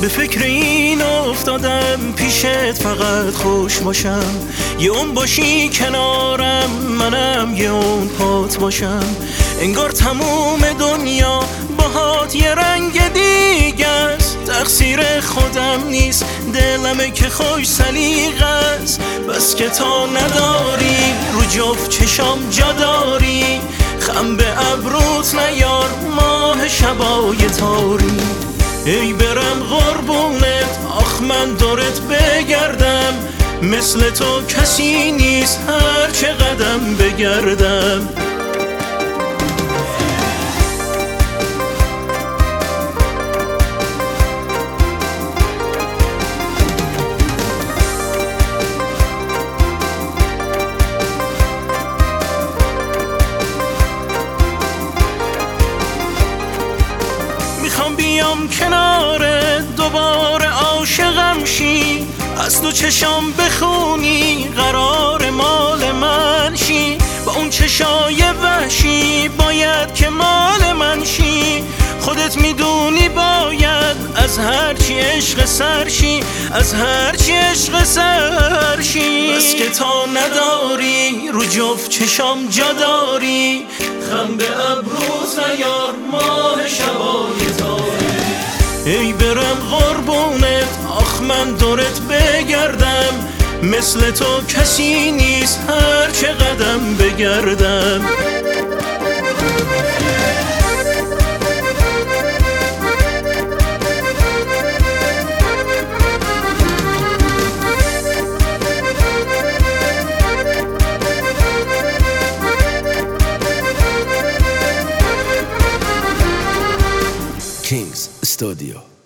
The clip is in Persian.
فکر این افتادم پیشت فقط خوش باشم، یه اون باشی کنارم منم یه اون پات باشم. انگار تموم دنیا باهات یه رنگ دیگه است، تقصیر خودم نیست دلمه که خوش سلیقه است. بس که تا نداری رو جفت چشام جا داری، خم به ابروت نیار ماه شبای تاری. ای برم قربونت آخ من دورت بگردم، مثل تو کسی نیست هر چه قدم بگردم. میخوام بیام کنارت دوباره عاشقم شی، از تو چشام بخونی قرار مال من شی. با اون چشای وحشی باید که مال من شی، خودت میدونی باید از هرچی عشق سرشی، از هرچی عشق سرشی. بس که تا نداری رو جفت چشام جا داری، خم به ابروت نیار ماه شبای تاری. ای برم قربونت آخ من دورت بگردم، مثل تو کسی نیست هر چه قدم بگردم. Kings Studio.